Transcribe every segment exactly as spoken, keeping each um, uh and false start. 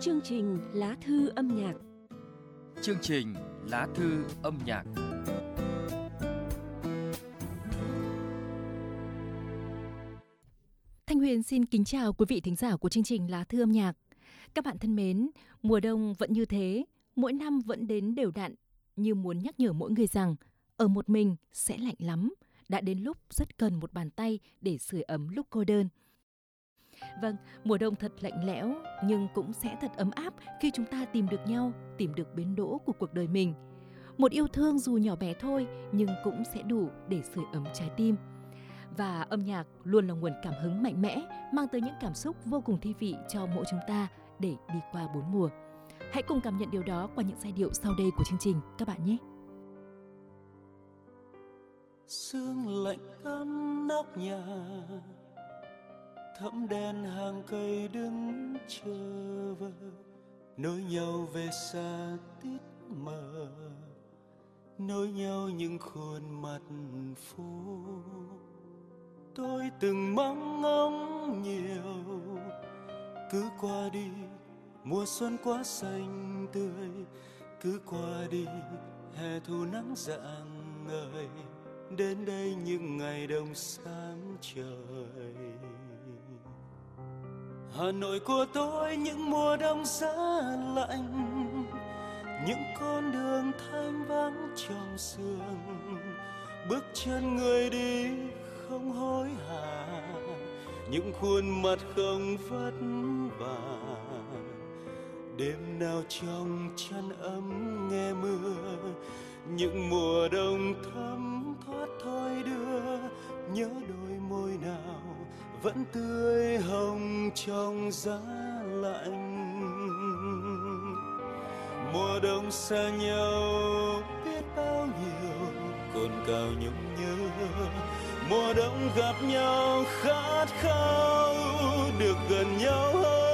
Chương trình Lá thư âm nhạc. Chương trình Lá thư âm nhạc. Thanh Huyền xin kính chào quý vị thính giả của chương trình Lá thư âm nhạc. Các bạn thân mến, mùa đông vẫn như thế, mỗi năm vẫn đến đều đặn, như muốn nhắc nhở mỗi người rằng ở một mình sẽ lạnh lắm, đã đến lúc rất cần một bàn tay để sưởi ấm lúc cô đơn. Vâng, mùa đông thật lạnh lẽo, nhưng cũng sẽ thật ấm áp khi chúng ta tìm được nhau, tìm được bến đỗ của cuộc đời mình. Một yêu thương dù nhỏ bé thôi, nhưng cũng sẽ đủ để sưởi ấm trái tim. Và âm nhạc luôn là nguồn cảm hứng mạnh mẽ, mang tới những cảm xúc vô cùng thi vị cho mỗi chúng ta để đi qua bốn mùa. Hãy cùng cảm nhận điều đó qua những giai điệu sau đây của chương trình các bạn nhé. Sương lạnh cắm nóc nhà, thẫm đèn hàng cây đứng chờ vơ, nối nhau về xa tít mờ, nối nhau những khuôn mặt phố. Tôi từng mong ngóng nhiều, cứ qua đi mùa xuân quá xanh tươi, cứ qua đi hè thu nắng rạng ngời, đến đây những ngày đông sáng trời. Hà Nội của tôi những mùa đông giá lạnh, những con đường thanh vắng trong sương, bước chân người đi không hối hả, những khuôn mặt không vất vả. Đêm nào trong chăn ấm nghe mưa, những mùa đông thấm thoát thôi đưa, nhớ đôi môi nào vẫn tươi hồng trong giá lạnh. Mùa đông xa nhau biết bao nhiêu cồn cào nhung nhớ, mùa đông gặp nhau khát khao được gần nhau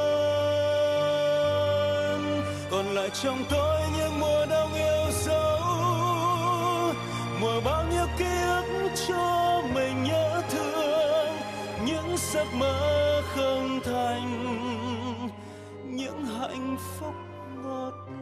hơn. Còn lại trong tôi những mùa đông yêu dấu, mùa bao nhiêu ký ức cho mình nhớ thương, những giấc mơ không thành, những hạnh phúc ngọt lành.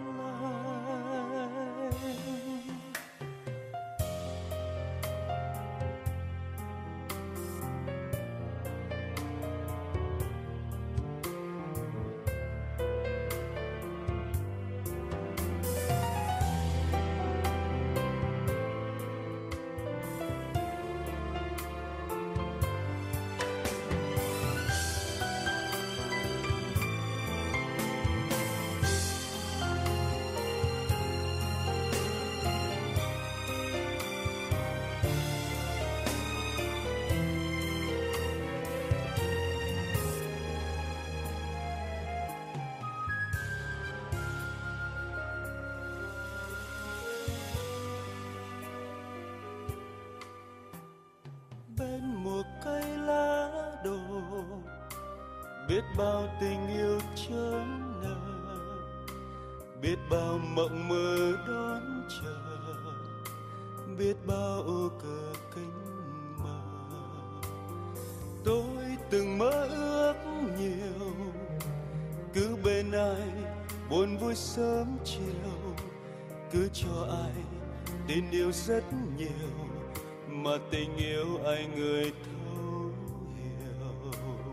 Bên một cây lá đổ, biết bao tình yêu chớm nở, biết bao mộng mơ đón chờ, biết bao ô cờ cánh mờ. Tôi từng mơ ước nhiều, cứ bên ai buồn vui sớm chiều, cứ cho ai tin yêu rất nhiều, mà tình yêu ai người thấu hiểu.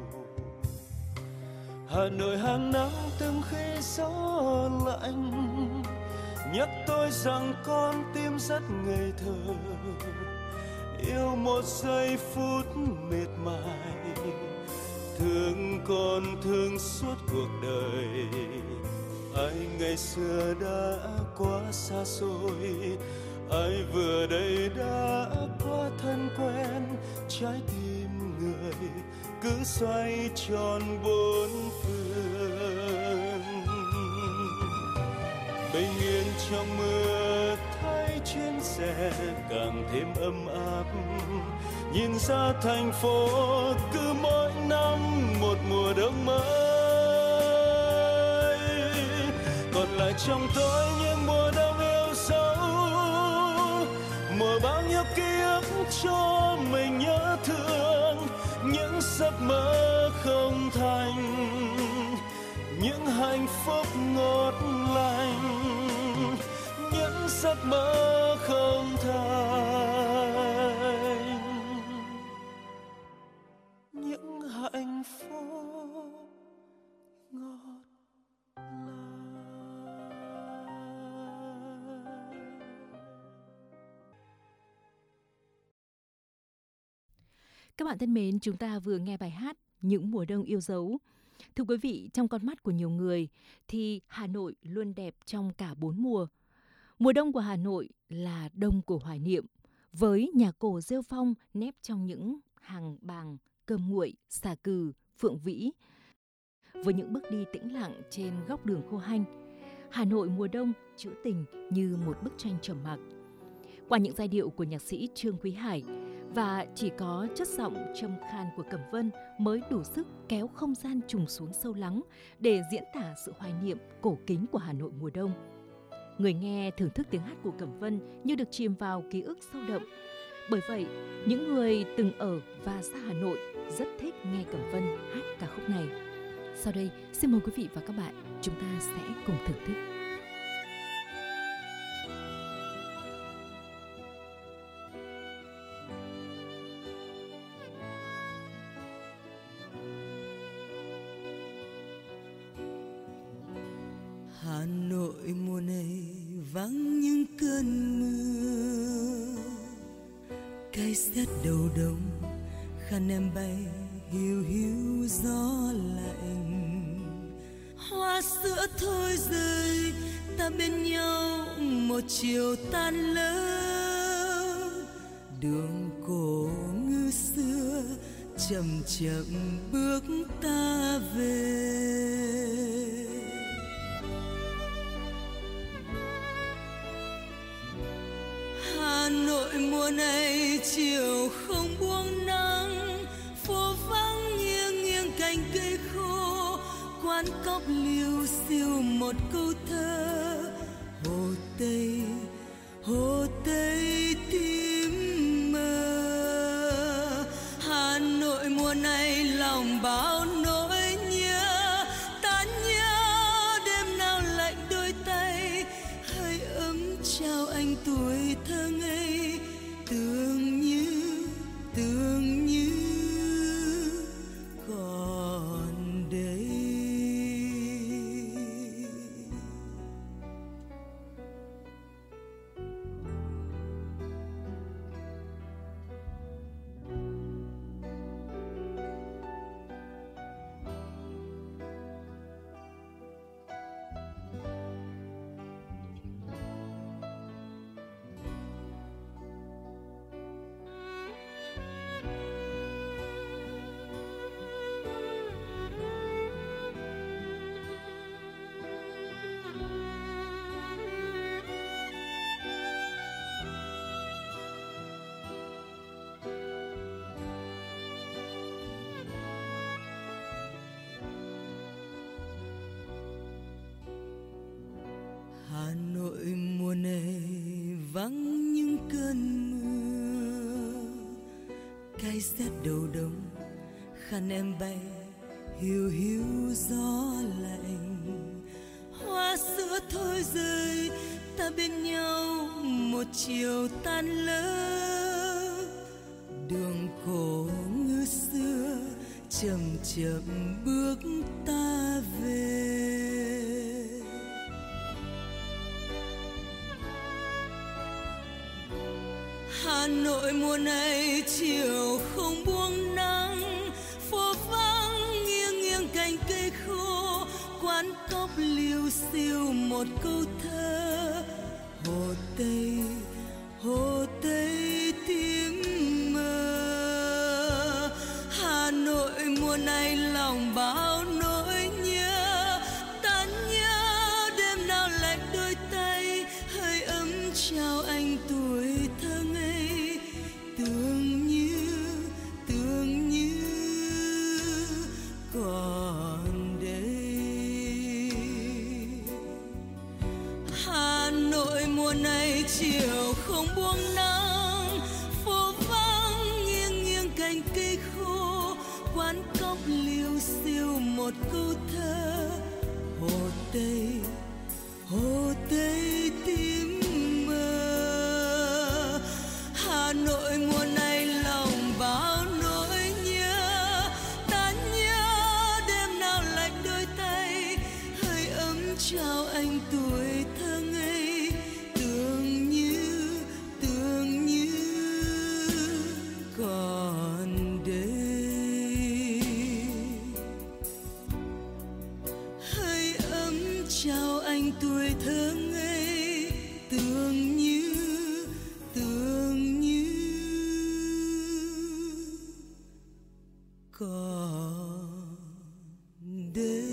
Hà Nội hàng nắng từng khi gió lạnh, nhắc tôi rằng con tim rất ngây thơ, yêu một giây phút mệt mài, thương con thương suốt cuộc đời. Ai ngày xưa đã quá xa xôi, ai vừa đây đã quá thân quen, trái tim người cứ xoay tròn bốn phương. Bình yên trong mưa thấy chuyến xe càng thêm ấm áp, nhìn ra thành phố cứ mỗi năm một mùa đông mới. Còn lại trong tôi những mùa đông yêu dấu, mùa bao nhiêu ký ức cho mình nhớ thương, những giấc mơ không thành, những hạnh phúc ngọt lành, những giấc mơ không thành, những hạnh phúc ngọt lành. Các bạn thân mến, chúng ta vừa nghe bài hát Những mùa đông yêu dấu. Thưa quý vị, trong con mắt của nhiều người thì Hà Nội luôn đẹp trong cả bốn mùa. Mùa đông của Hà Nội là đông của hoài niệm, với nhà cổ rêu phong nép trong những hàng bàng, cơm nguội, xà cừ, phượng vĩ. Với những bước đi tĩnh lặng trên góc đường khô hanh, Hà Nội mùa đông trữ tình như một bức tranh trầm mặc. Qua những giai điệu của nhạc sĩ Trương Quý Hải và chỉ có chất giọng trầm khan của Cẩm Vân mới đủ sức kéo không gian trùng xuống sâu lắng để diễn tả sự hoài niệm cổ kính của Hà Nội mùa đông. Người nghe thưởng thức tiếng hát của Cẩm Vân như được chìm vào ký ức sâu đậm. Bởi vậy, những người từng ở và xa Hà Nội rất thích nghe Cẩm Vân hát ca khúc này. Sau đây, xin mời quý vị và các bạn, chúng ta sẽ cùng thưởng thức. Hà Nội mùa này vắng những cơn mưa, cay rét đầu đông, khăn em bay hiu hiu gió lạnh. Hoa sữa thôi rơi, ta bên nhau một chiều tan lỡ. Đường cổ ngư xưa chậm chậm bước ta về. Hà Nội mùa này chiều không buông nắng, phố vắng nghiêng nghiêng cành cây khô, quán cóc liêu xiêu một câu thơ. Hồ Tây, Hồ Tây tím mờ. Hà Nội mùa này lòng bao nỗi nhớ, ta nhớ đêm nào lạnh đôi tay, hơi ấm trao anh tuổi thơ ngây, tưởng như tưởng như còn đây. Hà Nội mùa này vắng những cơn mưa, cay rét đầu đông, khăn em bay hiu hiu gió lạnh. Hoa sữa thôi rơi, ta bên nhau một chiều tan lỡ. Đường cổ ngư xưa chậm chậm bước ta về. Hà Nội mùa này chiều không buông nắng, phố vắng nghiêng nghiêng cành cây khô, quán cóc liêu xiêu một câu thơ. Hồ Tây, Hồ Tây tím mờ. Hà Nội mùa này lòng bao nỗi nhớ, ta nhớ đêm nào lạnh đôi tay, hơi ấm trao anh tuổi thơ ngây, tưởng như tưởng như còn đây. Hà Nội mùa này chiều không buông nắng, phố vắng nghiêng nghiêng cành cây khô, quán cóc liêu xiêu một câu thơ. Hồ Tây, Hồ Tây tím mơ. Hà Nội mùa này lòng bao nỗi nhớ, ta nhớ đêm nào lạnh đôi tay, hơi ấm chào anh tuổi thơ ngây, tưởng như tưởng như còn đây. Hơi ấm chào anh tuổi thơ ngây, tưởng như tưởng như còn đây.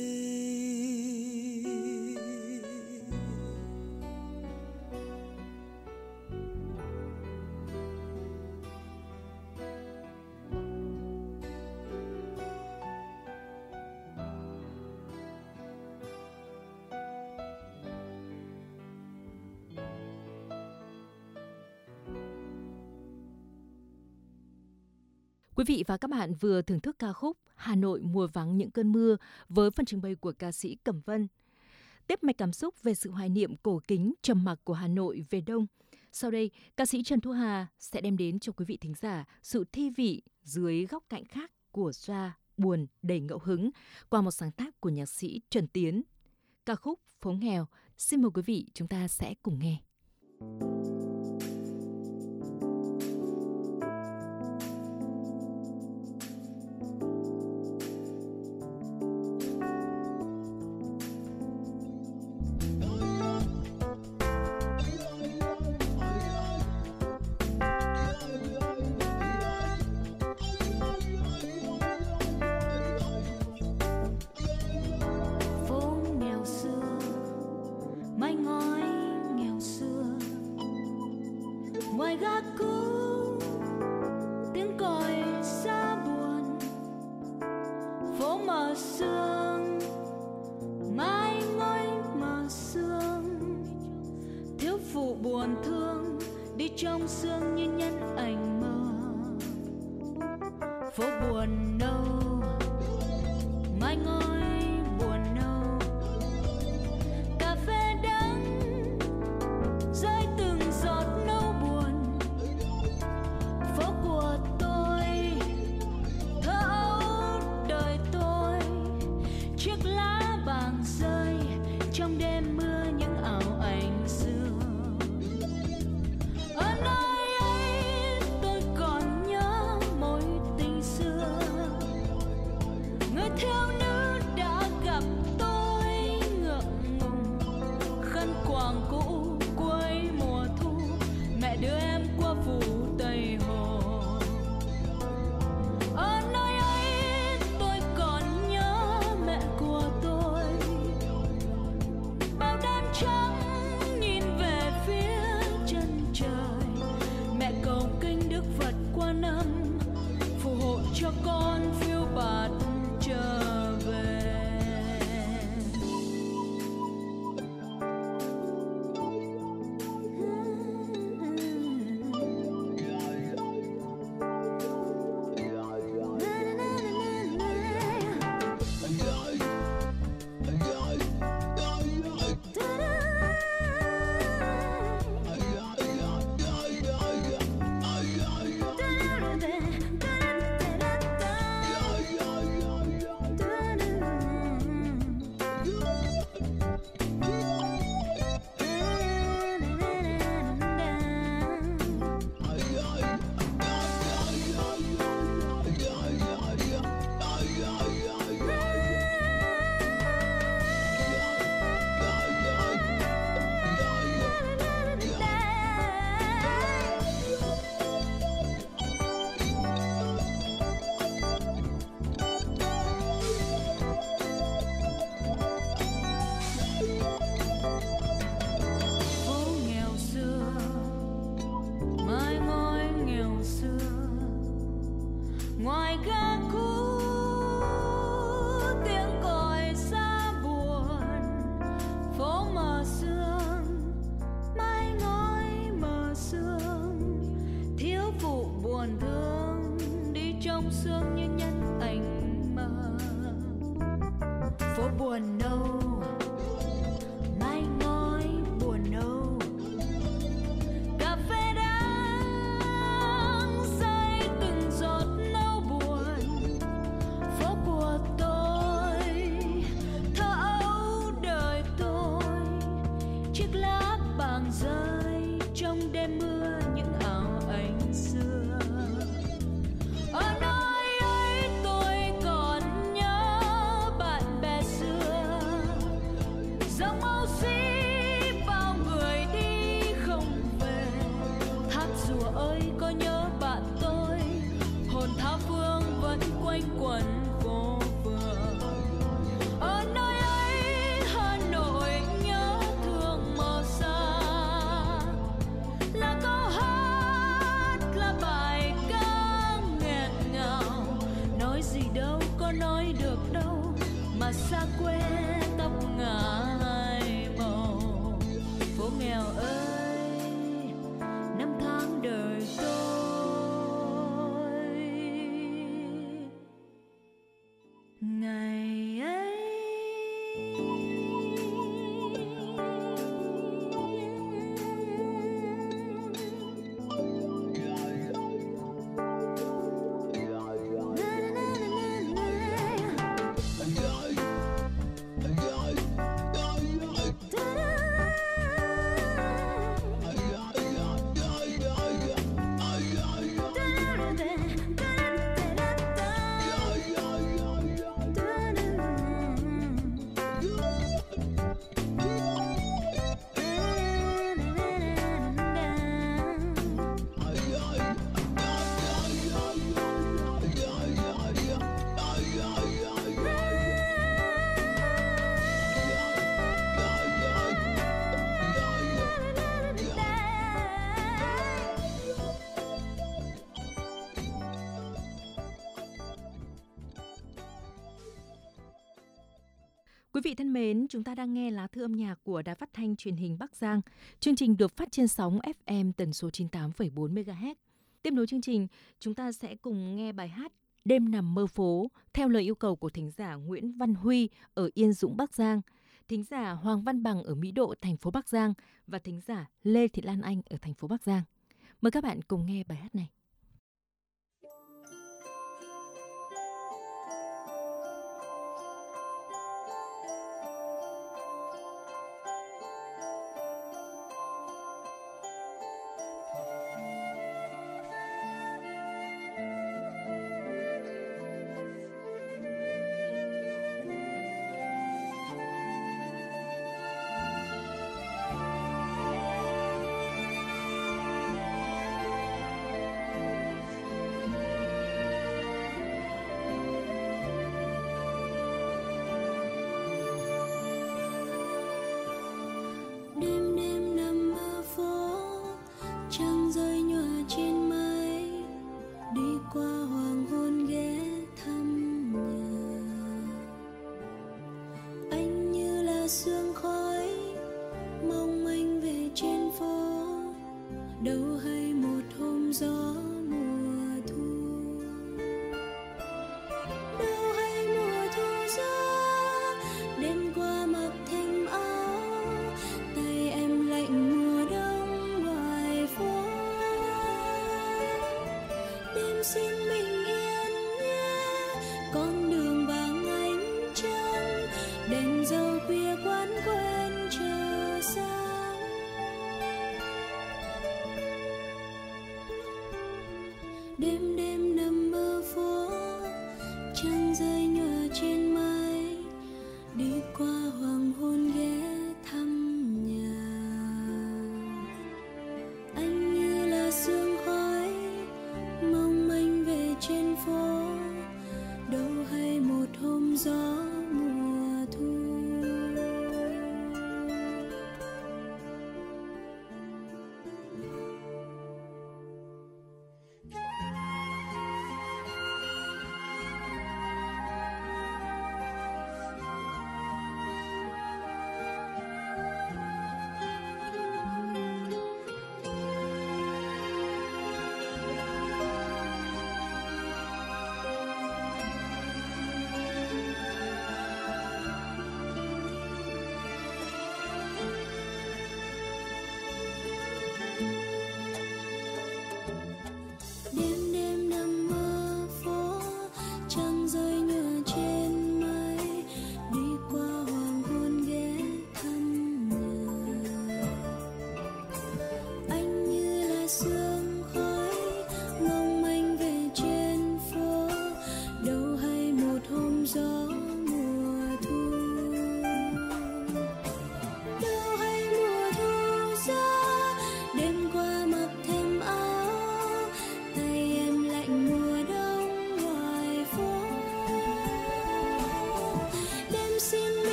Quý vị và các bạn vừa thưởng thức ca khúc Hà Nội mùa vắng những cơn mưa với phần trình bày của ca sĩ Cẩm Vân. Tiếp mạch cảm xúc về sự hoài niệm cổ kính trầm mặc của Hà Nội về đông. Sau đây, ca sĩ Trần Thu Hà sẽ đem đến cho quý vị thính giả sự thi vị dưới góc cạnh khác của Xoa buồn đầy ngẫu hứng qua một sáng tác của nhạc sĩ Trần Tiến. Ca khúc Phố Nghèo. Xin mời quý vị chúng ta sẽ cùng nghe. Ngoài gác cũ tiếng còi xa buồn, phố mờ sương mái ngói mờ sương, thiếu phụ buồn thương đi trong sương như nhân ảnh mơ. Phố buồn nâu mái ngói buồn nâu, cà phê đắng rơi từng giọt nâu buồn. Phố của tôi thơ ấu đời tôi, chiếc lá vàng rơi trong đêm mưa những ảo ảnh xưa. Ở nơi ấy tôi còn nhớ mối tình xưa, người thiếu nữ đã gặp tôi ngượng ngùng, khăn quàng cũ cuối mùa thu, mẹ đưa em qua phủ Tây Hồ. Ở nơi ấy tôi còn nhớ mẹ của tôi, bao đêm trắng nhìn về phía chân trời, mẹ cầu kinh Đức Phật Quan Âm phù hộ cho con phiêu bạt trở về. Phố nghèo xưa mái ngói nghèo xưa, ngoài gác cũ tiếng còi xa buồn, phố mờ sương mái ngói mờ sương, thiếu phụ buồn thương đi trong sương như nhân ảnh mơ. Phố buồn phần nâu, mái ngói buồn nâu, cà phê đắng rơi từng giọt nâu buồn. Phố của tôi, thơ ấu đời tôi, chiếc lá vàng rơi trong đêm mưa những ảo ảnh xưa. Ở nơi ấy tôi còn nhớ bạn bè xưa, dòng màu xí bao người đi không về. Thác rùa ơi có nhớ bạn tôi, hồn tha phương vẫn quanh quẩn phố phường. Ở nơi ấy Hà Nội nhớ thương màu xa, là câu hát là bài ca nghẹn ngào. Nói gì đâu có nói được đâu, mà xa quê tóc ngả hai màu. Phố nghèo ơi, năm tháng đời tôi, ngày ấy. Quý vị thân mến, chúng ta đang nghe lá thư âm nhạc của Đài Phát thanh Truyền hình Bắc Giang. Chương trình được phát trên sóng ép em tần số chín mươi tám phẩy bốn mê ga héc. Tiếp nối chương trình, chúng ta sẽ cùng nghe bài hát Đêm nằm mơ phố theo lời yêu cầu của thính giả Nguyễn Văn Huy ở Yên Dũng, Bắc Giang, thính giả Hoàng Văn Bằng ở Mỹ Độ, thành phố Bắc Giang và thính giả Lê Thị Lan Anh ở thành phố Bắc Giang. Mời các bạn cùng nghe bài hát này. sương khói mong manh về trên phố, đâu hay một hôm gió mùa thu, đâu hay mùa thu gió đêm qua mặc thêm áo, tay em lạnh mùa đông ngoài phố. Đêm xin bình yên nhé, con đường vàng ánh trăng, đèn dầu khuya quán quên chờ sáng.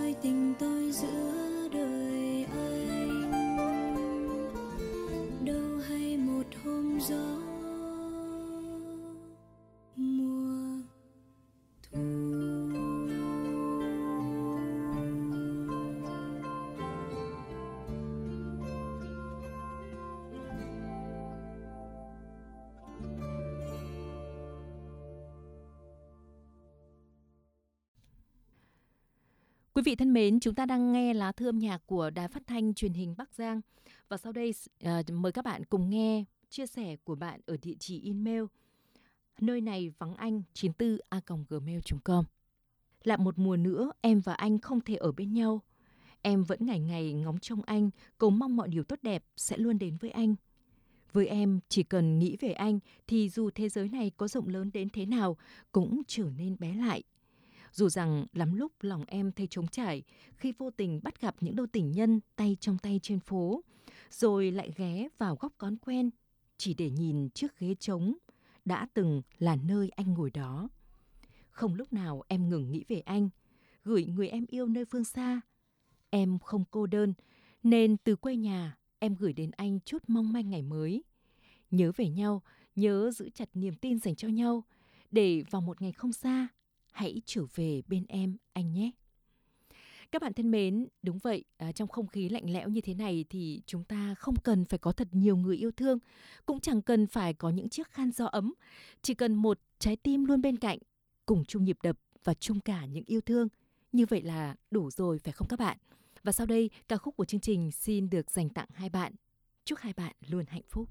phai tình tôi giữa đời anh, đâu hay một hôm gió mùa thu. Quý vị thân mến, chúng ta đang nghe lá thư âm nhạc của Đài Phát thanh Truyền hình Bắc Giang. Và sau đây à, mời các bạn cùng nghe chia sẻ của bạn ở địa chỉ email nơi này vắng anh chín tư a còng gmail chấm com. Lại một mùa nữa em và anh không thể ở bên nhau. Em vẫn ngày ngày ngóng trông anh, cầu mong mọi điều tốt đẹp sẽ luôn đến với anh. Với em, chỉ cần nghĩ về anh thì dù thế giới này có rộng lớn đến thế nào cũng trở nên bé lại. Dù rằng lắm lúc lòng em thấy trống trải khi vô tình bắt gặp những đôi tình nhân tay trong tay trên phố, rồi lại ghé vào góc quán quen chỉ để nhìn chiếc ghế trống đã từng là nơi anh ngồi đó. Không lúc nào em ngừng nghĩ về anh, gửi người em yêu nơi phương xa. Em không cô đơn, nên từ quê nhà em gửi đến anh chút mong manh ngày mới. Nhớ về nhau, nhớ giữ chặt niềm tin dành cho nhau, để vào một ngày không xa, hãy trở về bên em anh nhé. Các bạn thân mến, đúng vậy, à, trong không khí lạnh lẽo như thế này thì chúng ta không cần phải có thật nhiều người yêu thương, cũng chẳng cần phải có những chiếc khăn gió ấm, chỉ cần một trái tim luôn bên cạnh, cùng chung nhịp đập và chung cả những yêu thương. Như vậy là đủ rồi phải không các bạn? Và sau đây, ca khúc của chương trình xin được dành tặng hai bạn. Chúc hai bạn luôn hạnh phúc.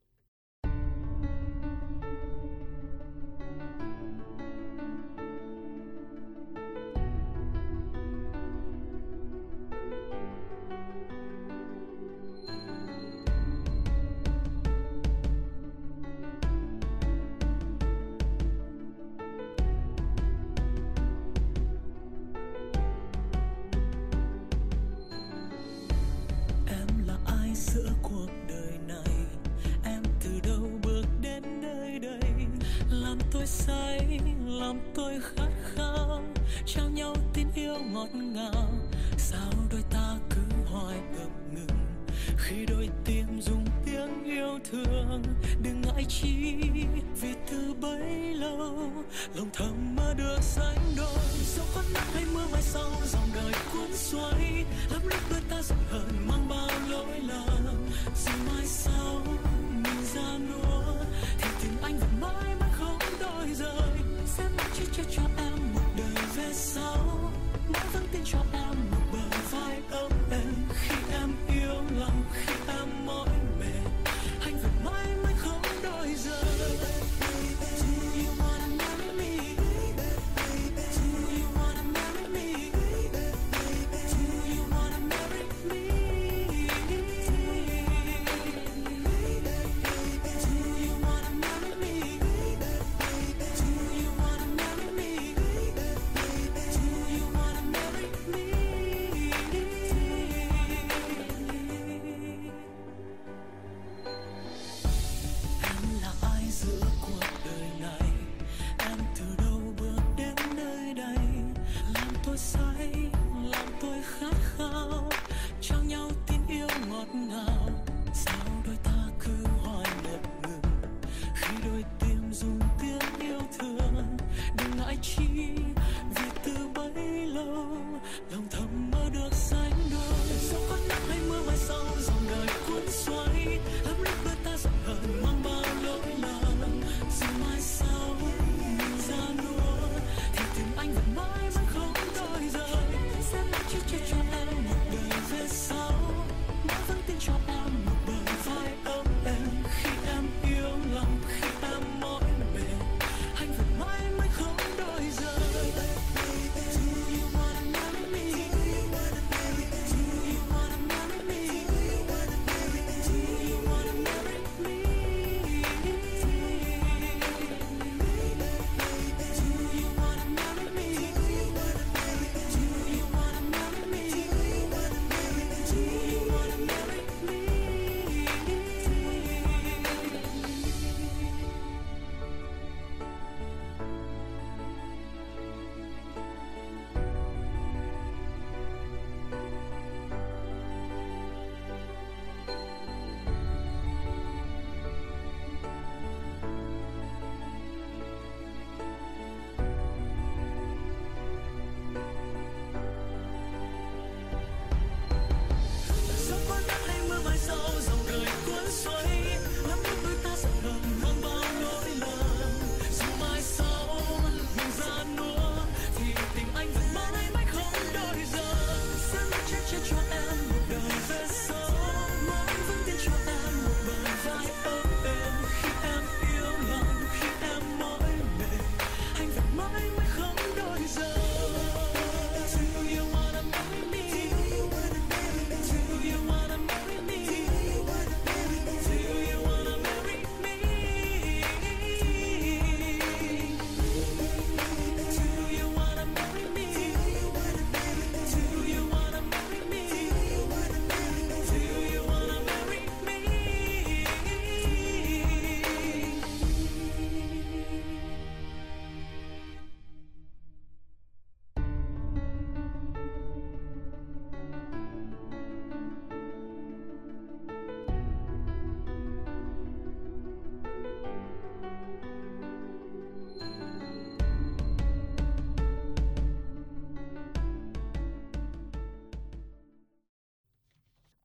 Giữa cuộc đời này em từ đâu bước đến nơi đây, làm tôi say, làm tôi khát khao, trao nhau tin yêu ngọt ngào. Sao đôi ta cứ hoài ngập ngừng khi đôi tim dùng tiếng yêu thương. Đừng ngại chi vì từ bấy lâu lòng thầm mơ được sánh đôi. Dẫu có nắng hay mưa mai sau dòng đời cuốn xoay, lắm lúc đôi ta giận hờn mang bao lỗi lầm. Rồi mai sau mình ra nua thì tình anh vẫn mãi mãi không đổi rời. Sẽ mãi chỉ cho cho em một đời về sau, mãi vững tin cho em một bờ vai ấm êm. Khi em yêu lòng, khi em mỏi mệt, anh vẫn mãi mãi không đổi rời. Do you wanna marry me? Do you wanna marry me? Do you wanna marry me?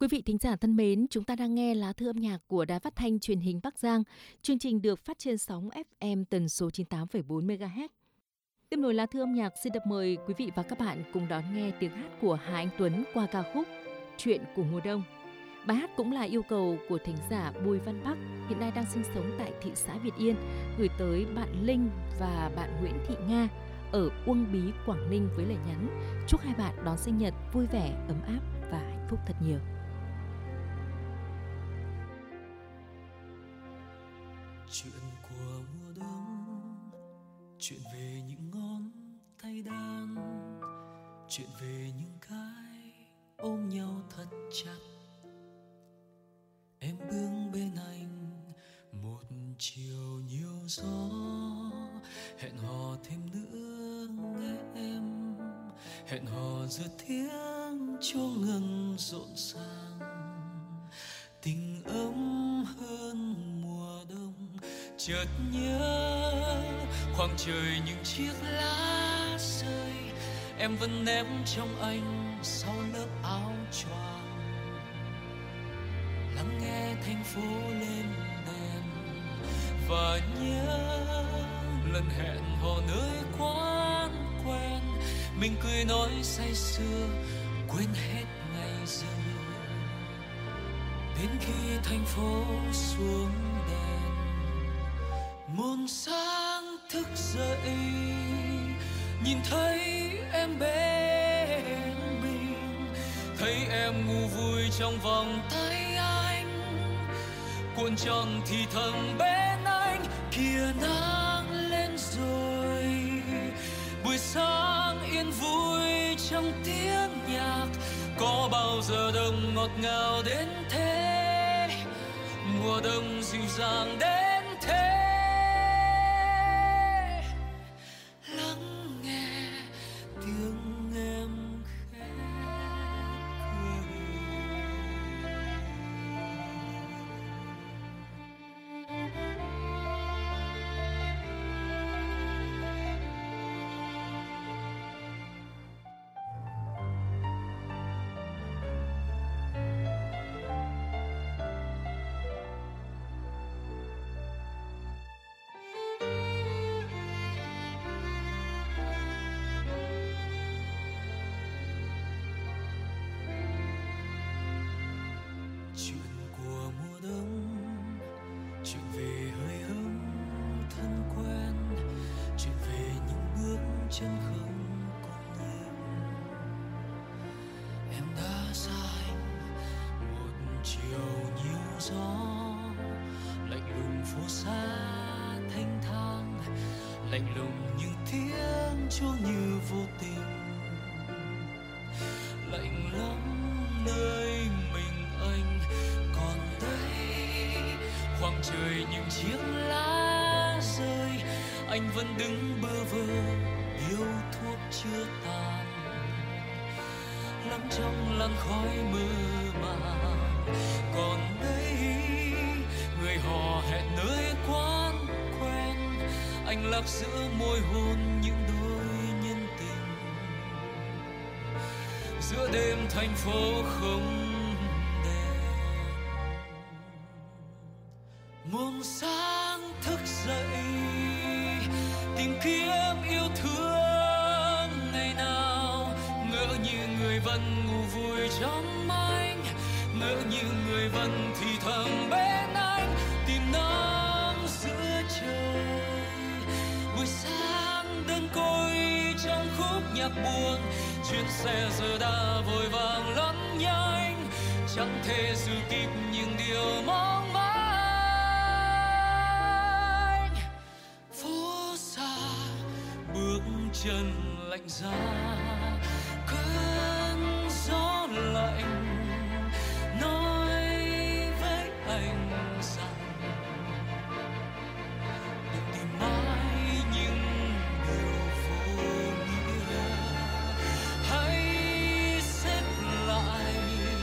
Quý vị thính giả thân mến, chúng ta đang nghe lá thư âm nhạc của Đài Phát thanh Truyền hình Bắc Giang. Chương trình được phát trên sóng ép em tần số chín mươi tám phẩy bốn mê ga héc. Tiếp nối lá thư âm nhạc, xin được mời quý vị và các bạn cùng đón nghe tiếng hát của Hà Anh Tuấn qua ca khúc Chuyện của mùa đông. Bài hát cũng là yêu cầu của thính giả Bùi Văn Bắc, hiện nay đang sinh sống tại thị xã Việt Yên, gửi tới bạn Linh và bạn Nguyễn Thị Nga ở Uông Bí, Quảng Ninh với lời nhắn: chúc hai bạn đón sinh nhật vui vẻ, ấm áp và hạnh phúc thật nhiều. Chuyện của mùa đông, chuyện về những ngón tay đan, chuyện về những cái ôm nhau thật chặt. Em bước bên anh một chiều nhiều gió, hẹn hò thêm nữa nghe em, hẹn hò giữa tiếng chuông ngân rộn ràng. Tình ấm hơn mùa đông, chợt nhớ khoảng trời những chiếc lá rơi, em vẫn ném trong anh sau lớp áo choàng. Lắng nghe thành phố lên đèn và nhớ lần hẹn hò nơi quán quen, mình cười nói say sưa quên hết ngày giờ. Đến khi thành phố xuống đèn, một sáng thức dậy nhìn thấy em bên mình, thấy em ngủ vui trong vòng tay anh, cuộn tròn thì thầm bên anh. Kìa nắng lên rồi, buổi sáng yên vui trong tiếng nhạc, có bao giờ đông ngọt ngào đến thế, mùa đông dịu dàng đến thế. Lắng nghe tiếng em khẽ cười. Chân không còn em, em đã xa anh một chiều nhiều gió, lạnh lùng phố xa thanh thang, lạnh lùng những tiếng chuông như vô tình, lạnh lắm nơi mình anh còn đây, khoảng trời những chiếc lá rơi, anh vẫn đứng bơ vơ yêu thuốc chưa tàn, lắm trong làn khói mơ màng. Còn đây người hò hẹn nơi quán quen, anh lạc giữa môi hôn những đôi nhân tình, giữa đêm thành phố không đèn. Một sáng thức dậy tìm kiếm yêu thương ngày nào, ngỡ như người vẫn ngủ vui trong anh, ngỡ như người vẫn thì thầm bên anh, tìm nắng giữa trời. Buổi sáng đơn côi trong khúc nhạc buồn, chuyến xe giờ đã vội vàng lẫn nhanh, chẳng thể giữ kịp những điều mong manh. Chân lạnh giá, cơn gió lạnh nói với anh rằng đừng tìm mãi những điều vô nghĩa, hãy xếp lại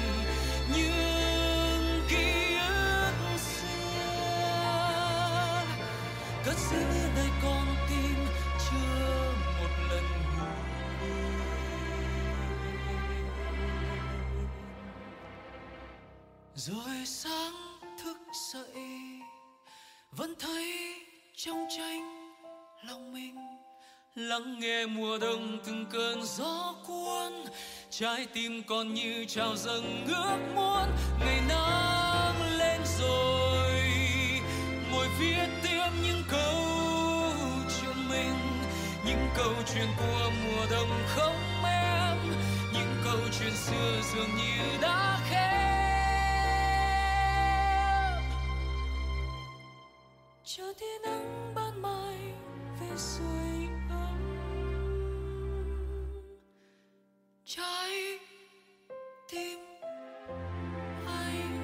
những ký ức xưa, cất giữ nơi con tim chưa một lần ngủ. Rồi sáng thức dậy vẫn thấy trong tranh lòng mình, lắng nghe mùa đông từng cơn gió cuốn, trái tim còn như trào dâng ước muốn. Ngày nắng lên rồi ngồi viết tiếp những câu chuyện mình, những câu chuyện của mùa đông không em, những câu chuyện xưa dường như đã khép. Chờ tia nắng ban mai về sưởi ấm trái tim anh.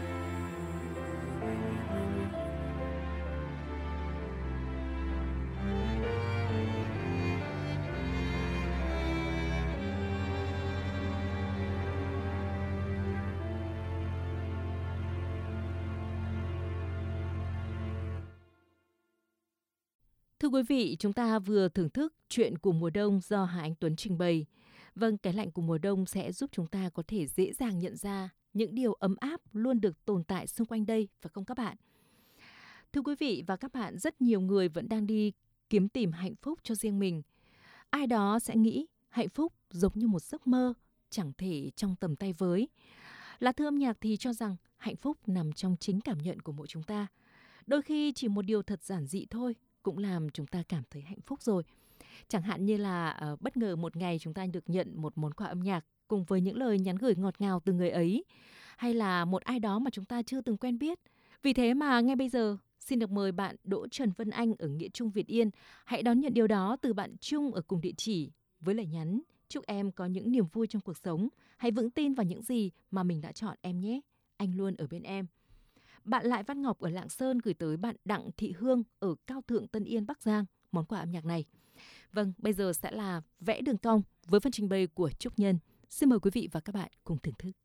Thưa quý vị, chúng ta vừa thưởng thức Chuyện của mùa đông do Hà Anh Tuấn trình bày. Vâng, cái lạnh của mùa đông sẽ giúp chúng ta có thể dễ dàng nhận ra những điều ấm áp luôn được tồn tại xung quanh đây, phải không các bạn? Thưa quý vị và các bạn, rất nhiều người vẫn đang đi kiếm tìm hạnh phúc cho riêng mình. Ai đó sẽ nghĩ hạnh phúc giống như một giấc mơ, chẳng thể trong tầm tay với. Lá Thư âm nhạc thì cho rằng hạnh phúc nằm trong chính cảm nhận của mỗi chúng ta. Đôi khi chỉ một điều thật giản dị thôi cũng làm chúng ta cảm thấy hạnh phúc rồi. Chẳng hạn như là uh, bất ngờ một ngày chúng ta được nhận một món quà âm nhạc cùng với những lời nhắn gửi ngọt ngào từ người ấy, hay là một ai đó mà chúng ta chưa từng quen biết. Vì thế mà ngay bây giờ, xin được mời bạn Đỗ Trần Vân Anh ở Nghĩa Trung, Việt Yên hãy đón nhận điều đó từ bạn Trung ở cùng địa chỉ với lời nhắn: chúc em có những niềm vui trong cuộc sống, hãy vững tin vào những gì mà mình đã chọn em nhé, anh luôn ở bên em. Bạn Lại Văn Ngọc ở Lạng Sơn gửi tới bạn Đặng Thị Hương ở Cao Thượng, Tân Yên, Bắc Giang món quà âm nhạc này. Vâng, bây giờ sẽ là Vẽ Đường Cong với phần trình bày của Trúc Nhân. Xin mời quý vị và các bạn cùng thưởng thức.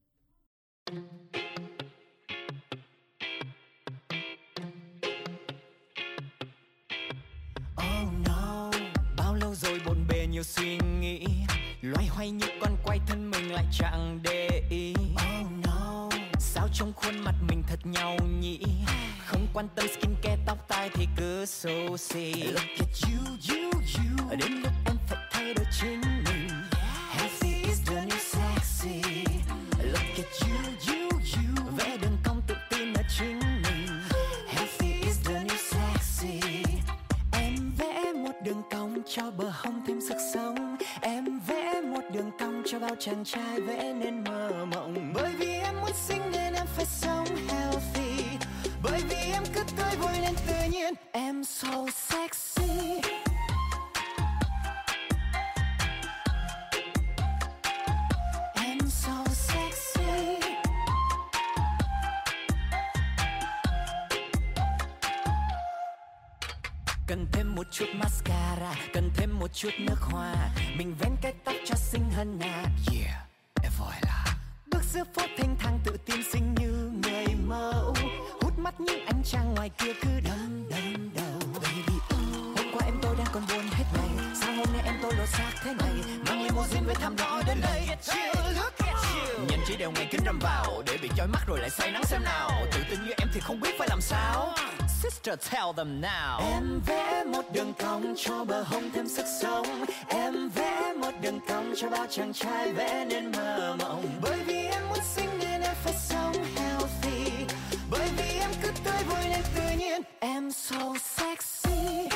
Oh no, bao lâu rồi bộn bề nhiều suy nghĩ, loay hoay như con quay thân mình lại chẳng để ý. Oh no, sao trong khuôn mặt mình thật nhau nhỉ, không quan tâm skincare tóc tai thì cứ xấu xí. Look at you, you, you, đến lúc em phải thay đổi chính mình. Healthy is the new sexy. Look at you, you, you, vẽ đường cong tự tin ở chính mình. Healthy is the new sexy. Em vẽ một đường cong cho bờ hông thêm sức sống. Em vẽ một đường cong cho bao chàng trai vẽ nên mơ mộng. Bởi vì em muốn xinh nên em phải sống healthy. Bởi vì em cứ tươi vui nên tự nhiên em so sexy. Em so sexy. Cần thêm một chút mascara, cần thêm một chút nước hoa, mình vén cái tóc cho xinh hơn nè. Yeah, em voi là bước giữa phố thanh thang tự tin xinh như người mẫu, hút mắt những anh chàng ngoài kia cứ đâm đâm đầu. Baby, oh. Hôm qua em tôi đang còn buồn hết ngày, sao hôm nay em tôi lột xác thế này, mang limousine với thảm đỏ đến đây. Nhìn chỉ đều ngày kính râm vào để bị chói mắt rồi lại say nắng xem nào. Tự tin như em thì không biết phải làm sao. Sister, tell them now. Em vẽ một đường cong cho bờ hông thêm sức sống. Em vẽ một đường cong cho bao chàng trai vẽ nên mơ mộng. Bởi vì em muốn xinh nên em phải sống healthy. Bởi vì em cứ tươi vui nên tự nhiên em so sexy.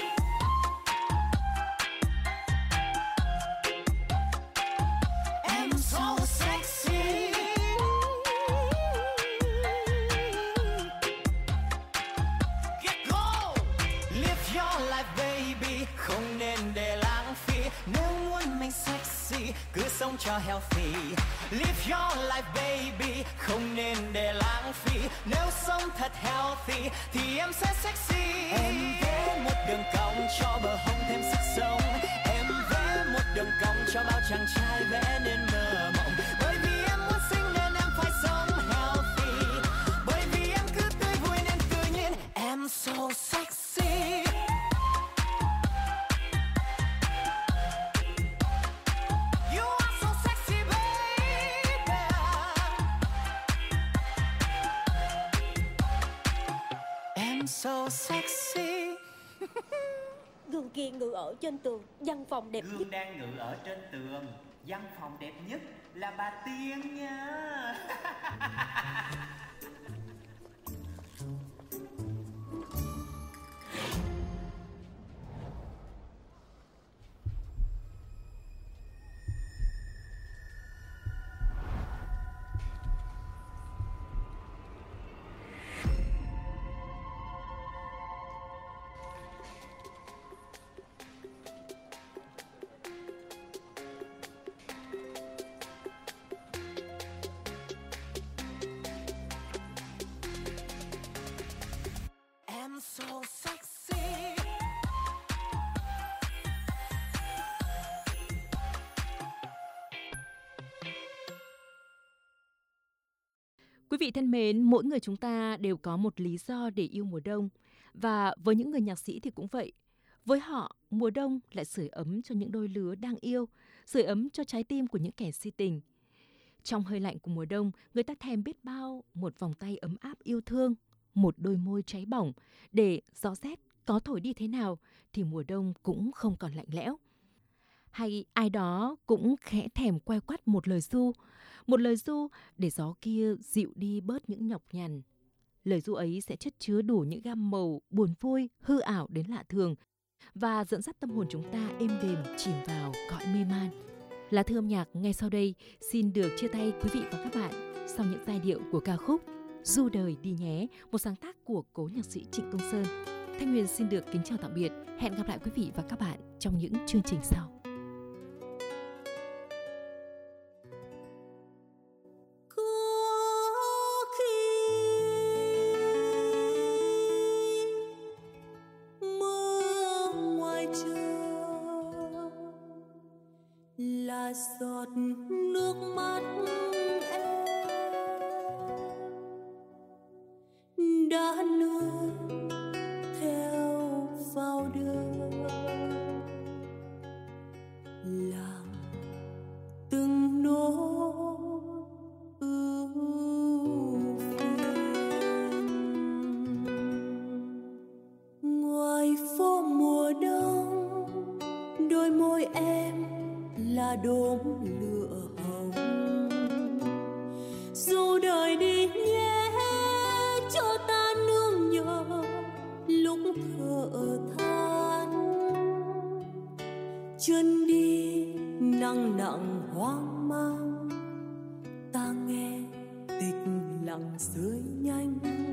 Em so sexy. Không nên để lãng phí. Nếu muốn mình sexy cứ sống cho healthy. Live your life baby. Không nên để lãng phí. Nếu sống thật healthy thì em sẽ sexy. Em vẽ một đường cong cho bờ hông thêm sức sống. Em vẽ một đường cong cho bao chàng trai vẽ nên mơ mộng. Bởi vì em muốn xinh nên em phải sống healthy. Bởi vì em cứ tươi vui nên tự nhiên em so sexy. so sexy. Gương kia ngự ở trên tường, văn phòng đẹp Gương nhất. đang ngự ở trên tường, văn phòng đẹp nhất là bà Tiên nha. So sexy. Quý vị thân mến, mỗi người chúng ta đều có một lý do để yêu mùa đông. Và với những người nhạc sĩ thì cũng vậy. Với họ, mùa đông lại sưởi ấm cho những đôi lứa đang yêu, sưởi ấm cho trái tim của những kẻ si tình. Trong hơi lạnh của mùa đông, người ta thèm biết bao một vòng tay ấm áp yêu thương, một đôi môi cháy bỏng, để gió rét có thổi đi thế nào thì mùa đông cũng không còn lạnh lẽo. Hay ai đó cũng khẽ thèm quay quắt một lời ru, một lời ru để gió kia dịu đi bớt những nhọc nhằn. Lời ru ấy sẽ chất chứa đủ những gam màu buồn vui, hư ảo đến lạ thường và dẫn dắt tâm hồn chúng ta êm đềm chìm vào cõi mê man. Lá thư âm nhạc ngay sau đây xin được chia tay quý vị và các bạn sau những giai điệu của ca khúc Du đời đi nhé, một sáng tác của cố nhạc sĩ Trịnh Công Sơn. Thanh Huyền xin được kính chào tạm biệt. Hẹn gặp lại quý vị và các bạn trong những chương trình sau. Là giọt nước mắt em đã nuôi theo vào đời, làm từng nỗi ưu phiền. Ngoài phố mùa đông, đôi môi em là đốm lửa hồng. Dù đời đi nhé cho ta nương nhờ lúc thở than, chân đi nặng nặng hoang mang, ta nghe tịch lặng rơi nhanh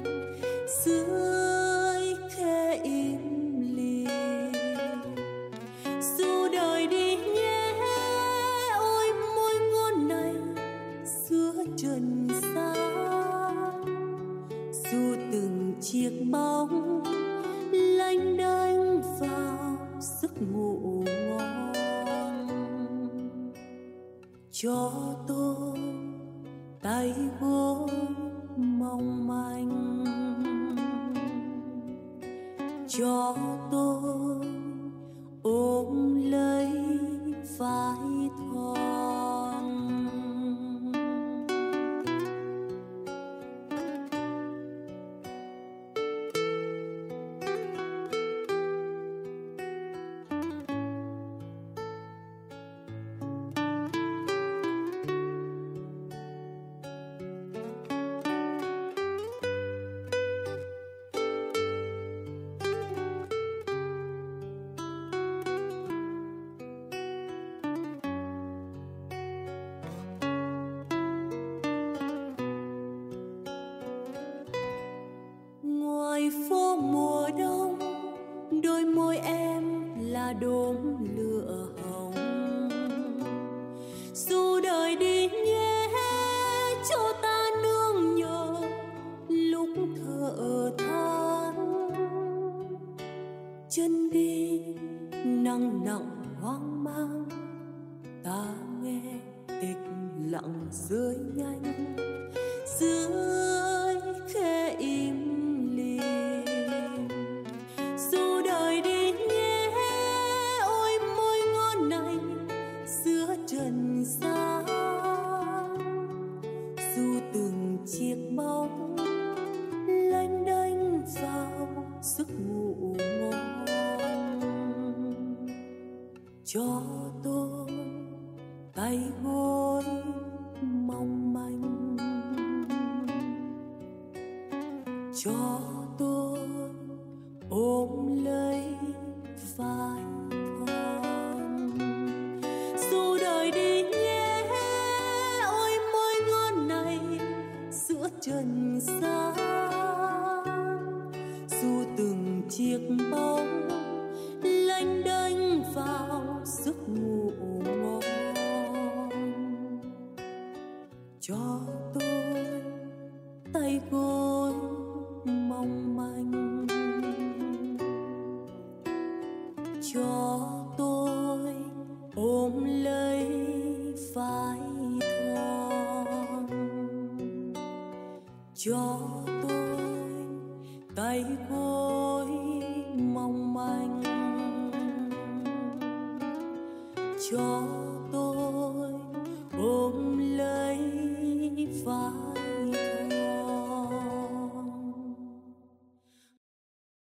dưới khe im lìm. Dù đời đi trần gian, dù từng chiếc bóng lênh đênh vào giấc ngủ ngon, cho tôi tay gối mong manh, cho tôi ôm lấy vai thon. Đốm lửa hồng. Dù đời đi nhé cho ta nương nhờ lúc thở than, chân đi nặng nặng hoang mang, ta nghe tịch lặng rơi nhanh dưới khe im lìm. Dù đời đi nhé ôi môi ngon này giữa trần gian, dù từng chiếc bóng lênh đênh vào cho tôi tay gối mong manh, cho tôi ôm lấy vai con. Dù đời đi nhé, ôi môi ngon này giữa trần gian, dù từng chiếc bóng lênh đênh vào giấc ngủ ngon, cho tôi tay gối mong manh, cho tôi ôm lấy vai thon, cho tôi tay gối mong manh, cho tôi